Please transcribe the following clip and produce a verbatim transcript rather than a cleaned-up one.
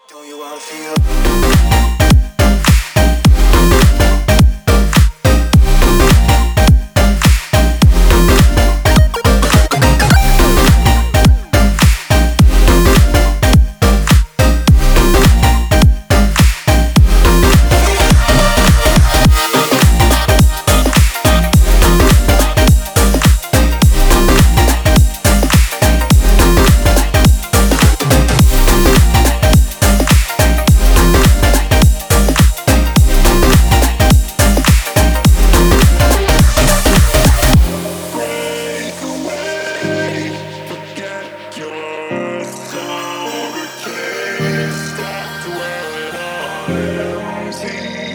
Do you wanna feel? Your soul, the case, stop to where it all ends.